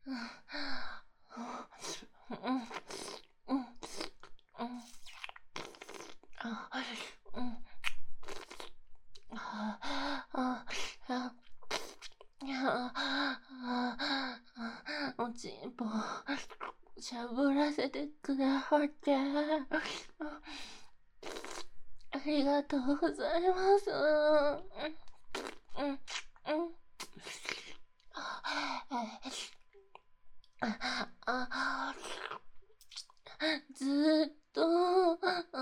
おちんぽしゃぶらせてくださってありがとうございます。ずーっと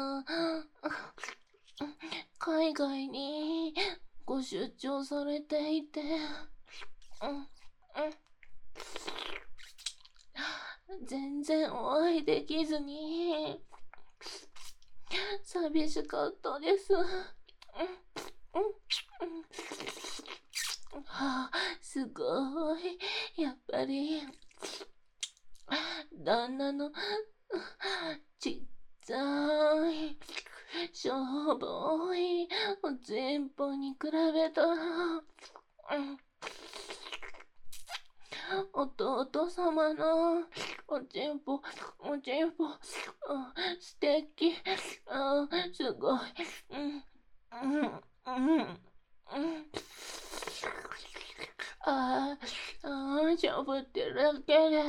海外にご出張されていて、全然お会いできずに寂しかったです。すごい。やっぱり旦那のちっちゃいしょぼいおちんぽに比べたら、弟様のおちんぽ、素敵、すごい、しゃぶってるだけで、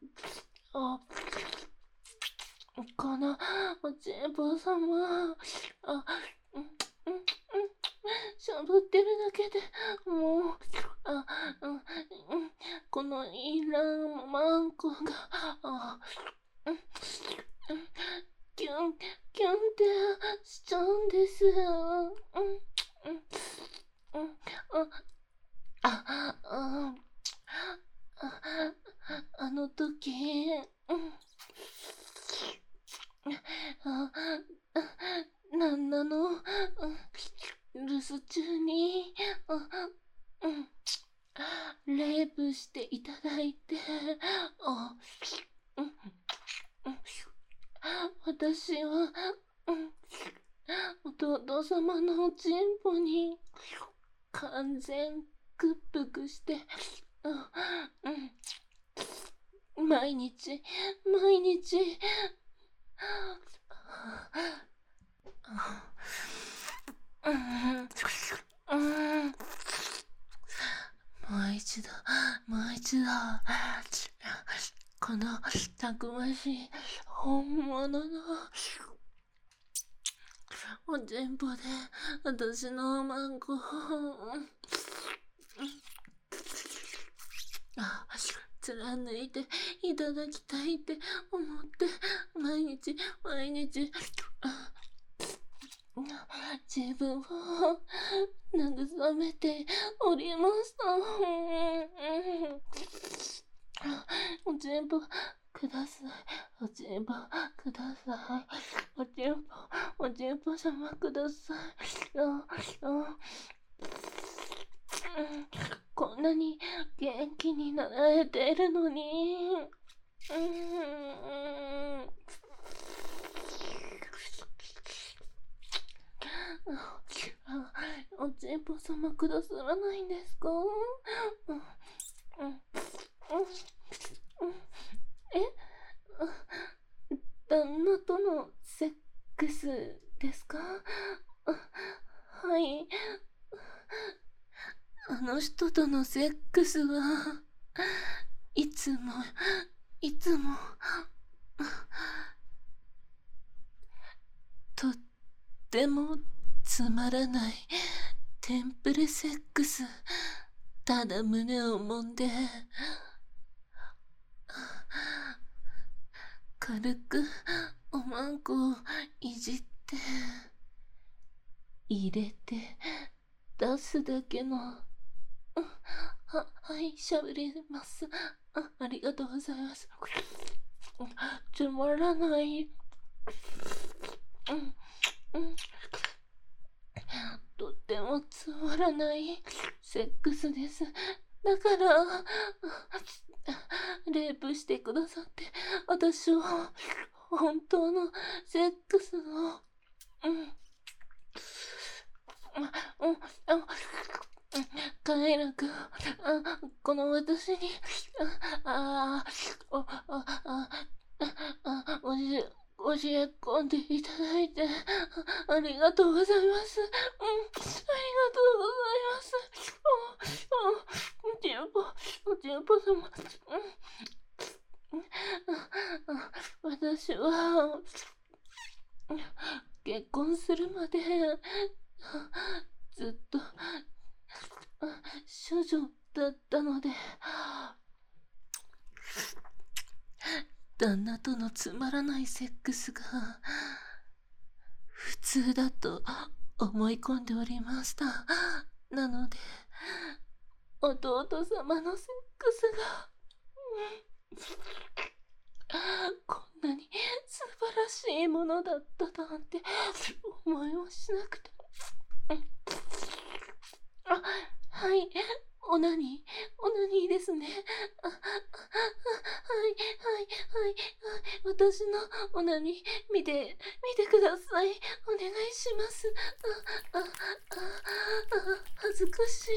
このおちんぽ様、しゃぶってるだけでもう、このいらんマンコが、キュンキュンってしちゃうんです。あの時、なんなの、留守中に、レイプしていただいて、私は、弟様のおちんぽに完全屈服して、毎日、もう一度、このたくましい本物のおちんぽで私のマンコを貫いていただきたいって思って毎日自分を慰めておりました。おちんぽください。おちんぽください。おちんぽ様ください。こんなに元気になられているのに。おちんぽ様くださらないんですか？旦那とのセックスですか？はい。あの人とのセックスはいつもとってもつまらないテンプレセックス。ただ胸を揉んで軽くおまんこをいじって入れて出すだけの。はい、しゃべります。ありがとうございます。つまらない。とってもつまらないセックスです。だからレイプしてくださって私は本当のセックスを快楽、この私に、あ、あ、あ、あ、あ、教え込んでいただいて、ありがとうございます。ありがとうございます。おちんぽ様、私は、結婚するまで、ずっと、処女だったので、旦那とのつまらないセックスが普通だと思い込んでおりました。なので、弟様のセックスが、こんなに素晴らしいものだったなんて思いもしなくて。はい、オナニーですね。はい、私のオナニー見てください。お願いします。恥ずかしい。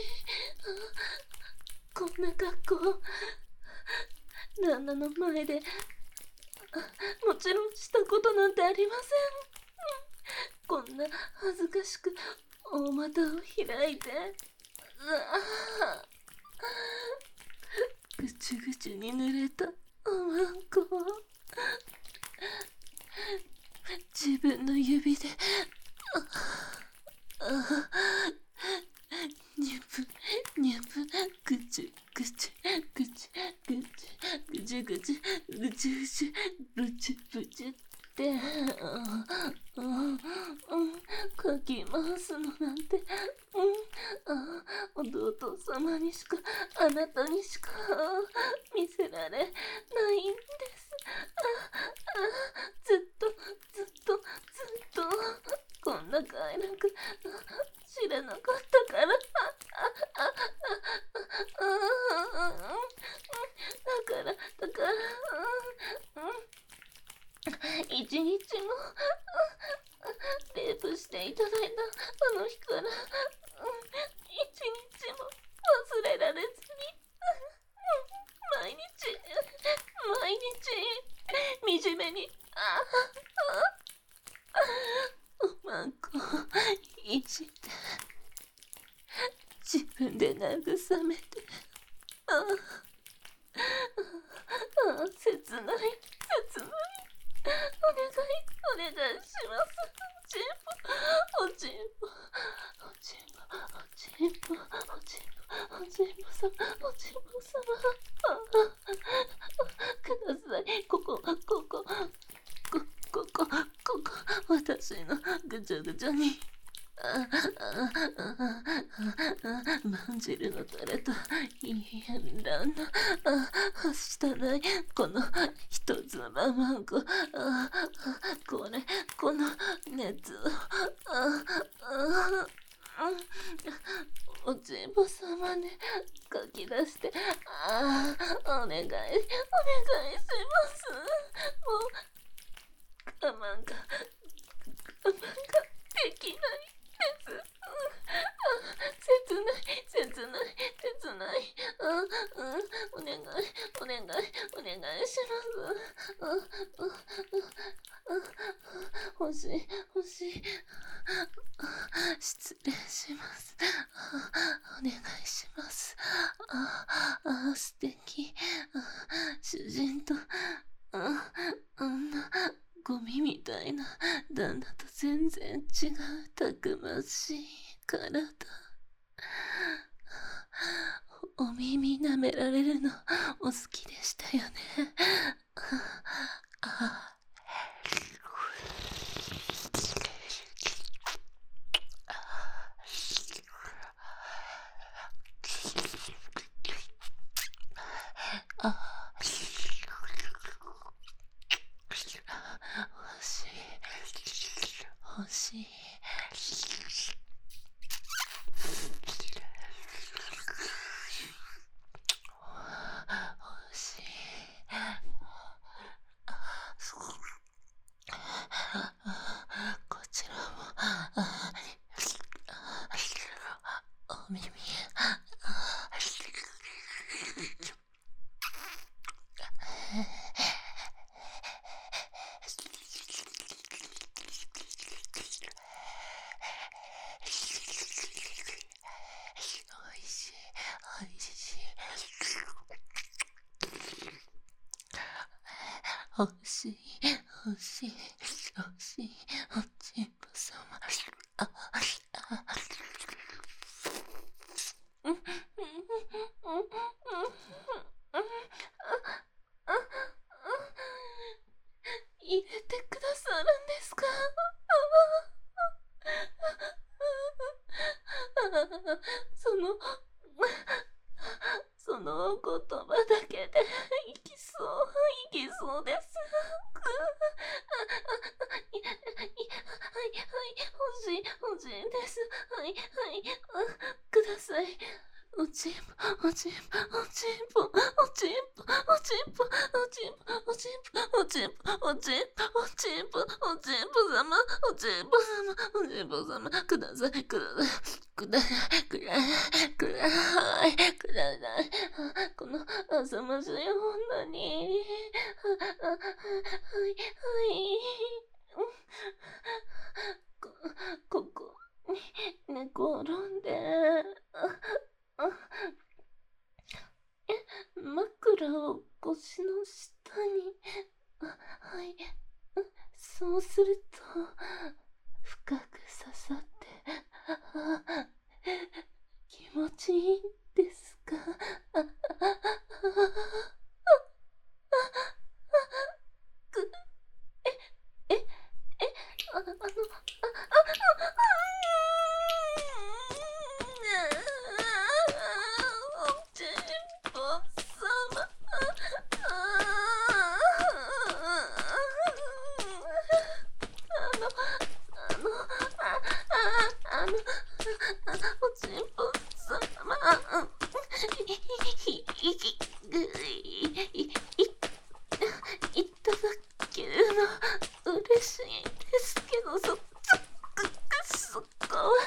こんな格好、旦那の前で、もちろんしたことなんてありません。こんな恥ずかしく大股を開いて、ぐちゅぐちゅに濡れたおまんこを自分の指でにゅぷぐちゅぐちゅぐちゅぐちゅぐちゅぐちゅぐちゅぐちゅぐちゅってかき回すのなんて、弟様にしか、あなたにしか見せられないんです。ずっとこんな快楽知らなかったから。だから一日もレイプしていただいたあの日から一日も忘れられずに毎日惨めにおまんこをいじって自分で慰めて、切ない。お願いします。おちんぽ様。ください。ここ、私のぐちゃぐちゃに。まんじるのタレと変乱の汚いこの一つのままんこ、この熱をおちんぽ様にかき出してお願いします。もう我慢ができないです。切ない。お願いします。欲しい。失礼します。お願いします。素敵。主人と、あんなゴミみたいな旦那と全然違うたくましい体。お耳舐められるのお好きでしたよね。欲しい。 欲しい、欲しい、欲しい、おちんぽさま。入れてくださるんですか？その、そのお言葉だけでいきそう、いきそうです。はい、欲しい、欲しいです。はい、はい、ください。おちんぽ、おちんぽ、おちんぽ、おちんぽ、おちんぽ、おちんぽ、おちんぽ、おちんぽ、おちんぽ、おちんぽ、おちんぽ様、おちんぽ様、おちんぽ様、ください、ください、ください、ください、ください、ください。この浅ましい女に、はい、はい。ここに寝転んで、枕を腰の下に、はい、そうすると、深く刺さって、気持ちいいんですか？え、え、おちんぽ様。あの、あの、あの、おちんぽ様。いただけるの嬉しいですけど、そこは、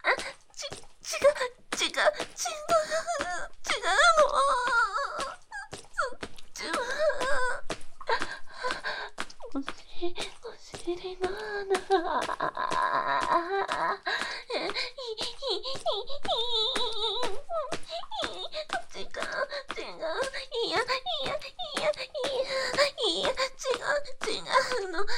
違うの。そっちは、お尻の穴。違う、いや、違うの、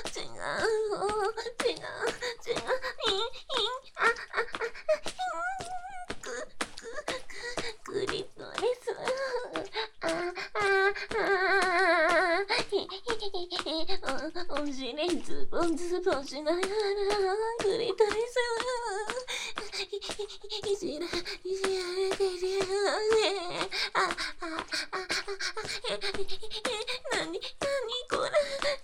クリトリス。お尻ズボンしながら、クリトリス。いじられてるよね。なにこれ。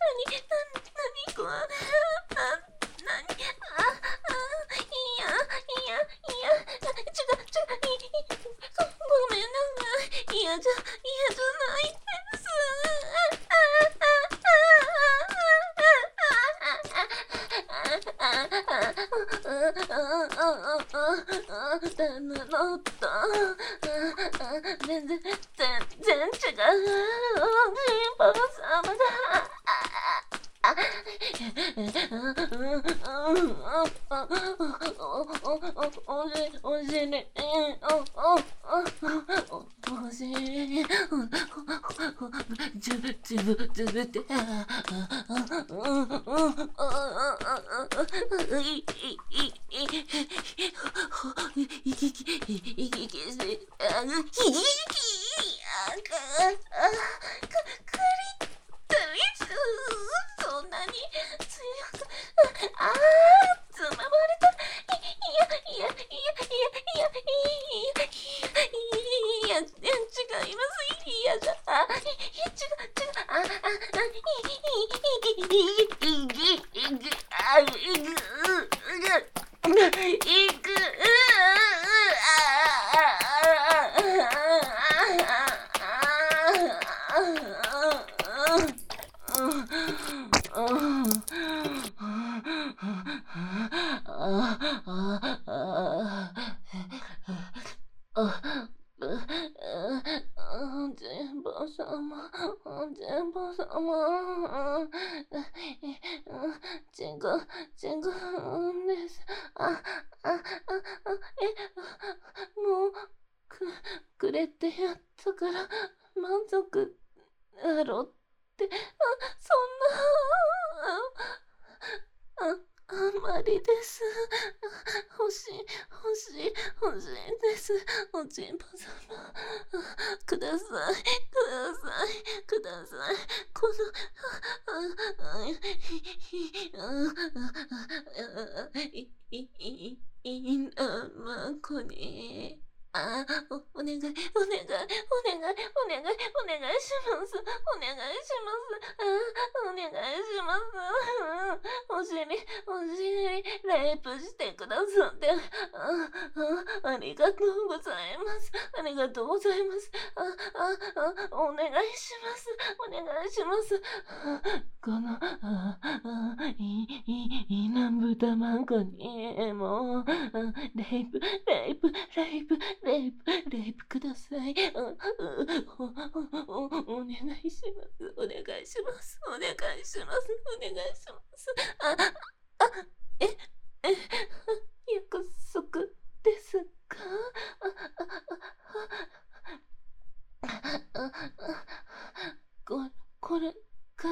ごめんなさい。嫌じゃないです。旦那の夫。全然違う。神保様だ。お尻、つぶって、そんなに強く、つままれた。違います。嫌じゃ。神保様、神保様、違うんです。もうくれてやったから満足だろって、そんな、あまりです。欲しいです。おちんぽ様。ください。この、いなまこに。お願いします。お尻、レイプしてくださって、ありがとうございます。お願いします。この、いな豚まんこに、もう、レイプください。お願いします。約束ですか？これから、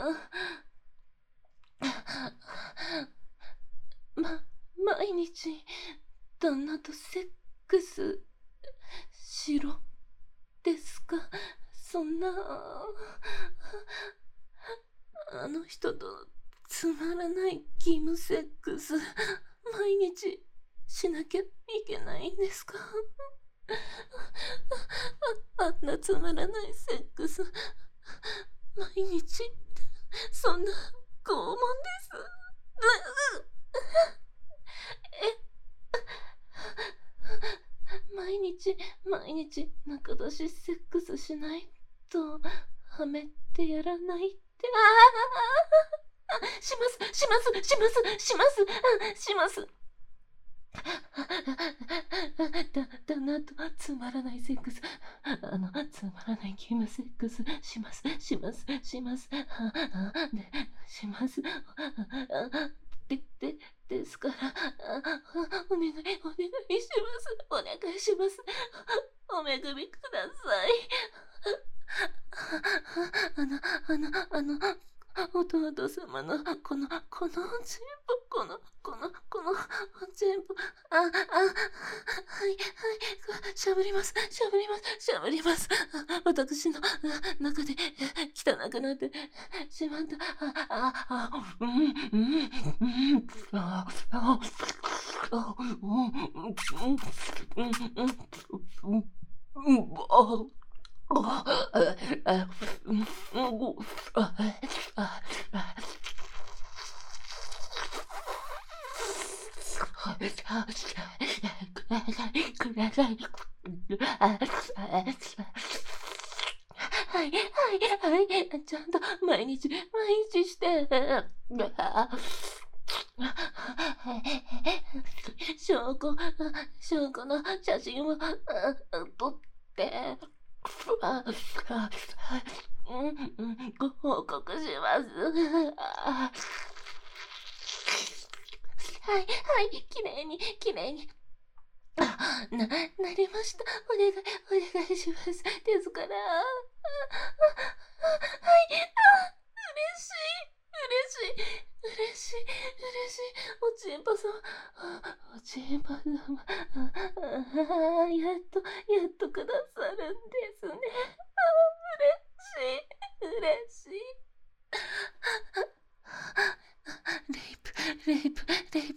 毎日、旦那とセックスしろですか？そんな、あの人とつまらない義務セックス、毎日しなきゃいけないんですか？あんなつまらないセックス、毎日、そんな拷問です。毎日、仲出しセックスしないと、はめてやらないって。します。旦那とつまらないセックス、つまらない義務セックスします。ですから、お願いします。お恵みください。弟様のこのおちんぽ、はい、しゃぶります。私の中で汚くなってしまった。ください。ちゃんと毎日して。証拠の写真を撮って、ご報告します。はい、きれいに。なりました。お願いします。ですから。嬉しい。おちんぱさん。やっとくださるんですね。嬉しい。レイプ。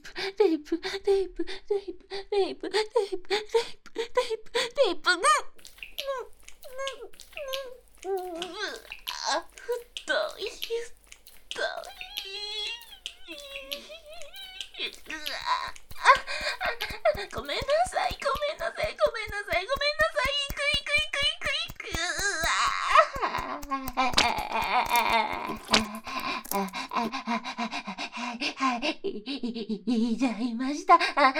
ごめんなさい。いじゃいました。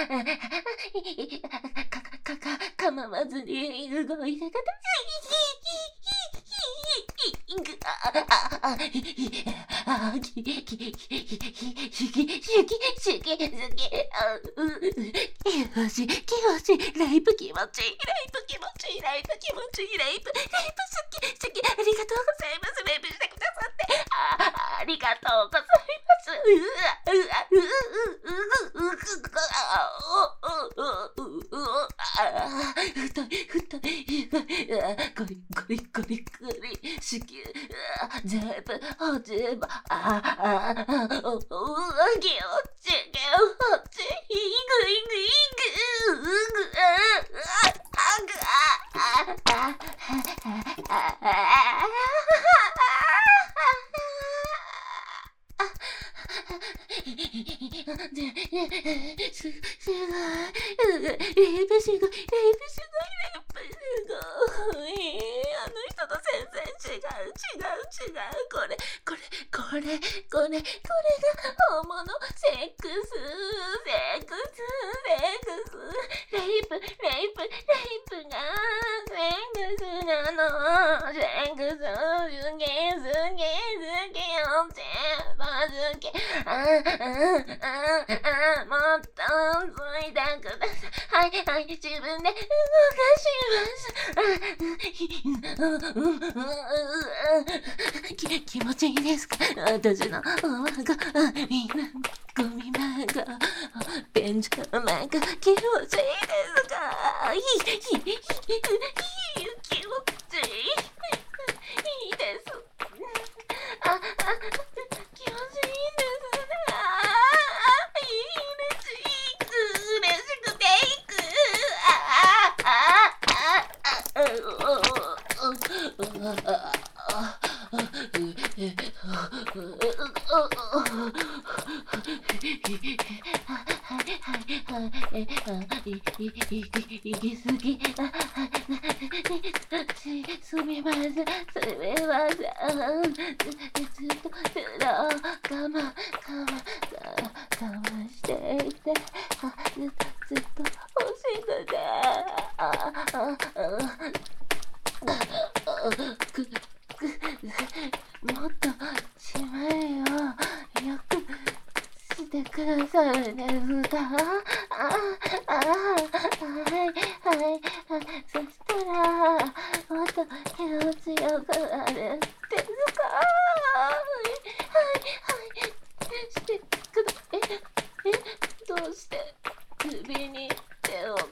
構わずに動いてください。 しい気持ちいいライブ気持ちいいライブ気持ちいいライブ気持ちいいライブ好き好きありがとうございますライブしてくださってありがとうございます太いゴリゴリゴリゴリ子宮全部落ち葉気持ちいこれが本物セックスレイプがセックスなのセックス好きよ好きもっとついてくださいはい自分で動かします気持ちいいですか私のおまがみんなゴミまが便所まが気持ちいいですかいい気持ちいいです気持ちいいです嬉しくていく行き過ぎすみませんずっと我慢していてずっと欲しくてもっとしまいをよくしてくださるんですかはいそしたらもっと気持ちよくなるんですかしてくだどうして首に手を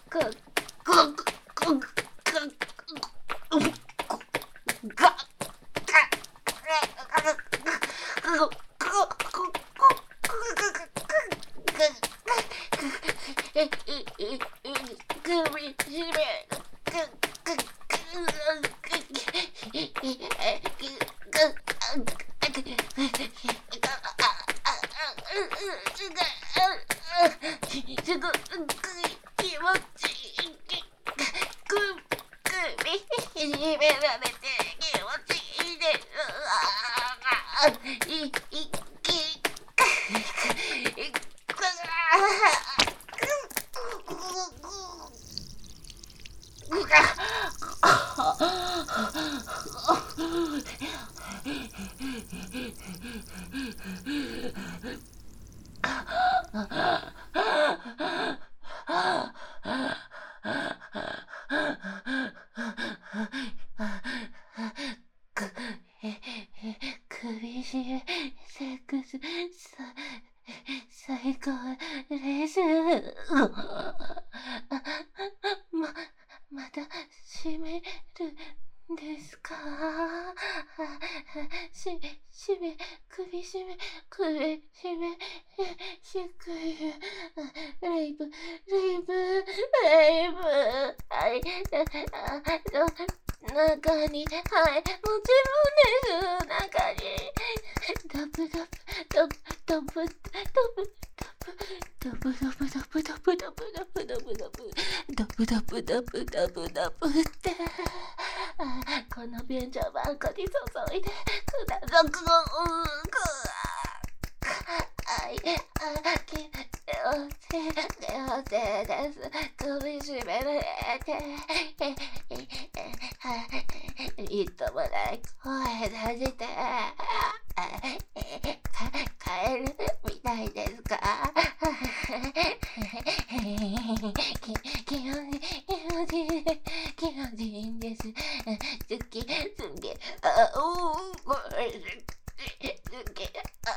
首絞めセックス最高ですまた締めるんですか首絞めレイプはい中にはいもちろんです中にドブってこの便所ばんこに注いでくださくです首絞められていつもない声出して帰るみたいですか好き、好き、あ、おー、これ、好き、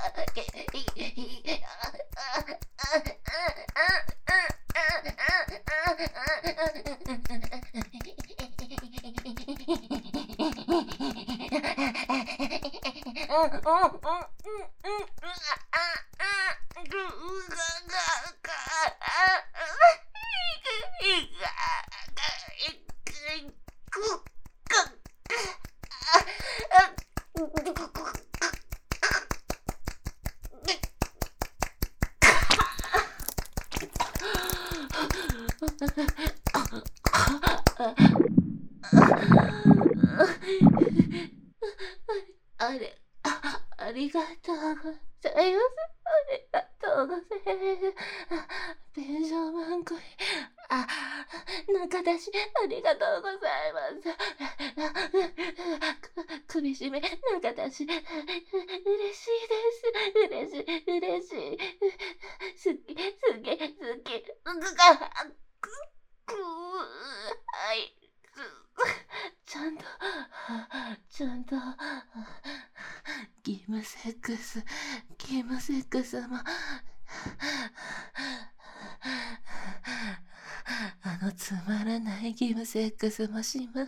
ありがとうございます。ありがとうございます。弁償文句。中出し、ありがとうございます。首絞め、中出し、嬉しいです。嬉しい。好き、好き、好き。はい。ちゃんと、義務セックスも、つまらない義務セックスもします。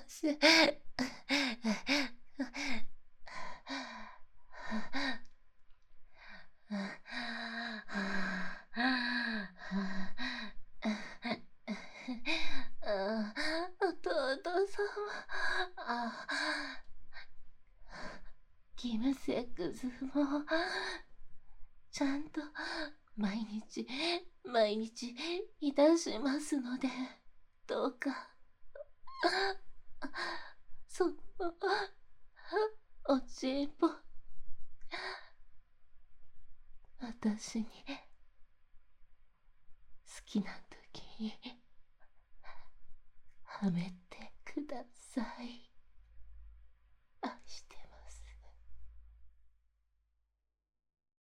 弟様、義務セックスも、ちゃんと毎日いたしますので、どうか、その、おちんぽ、私に、好きな時に、はめてください。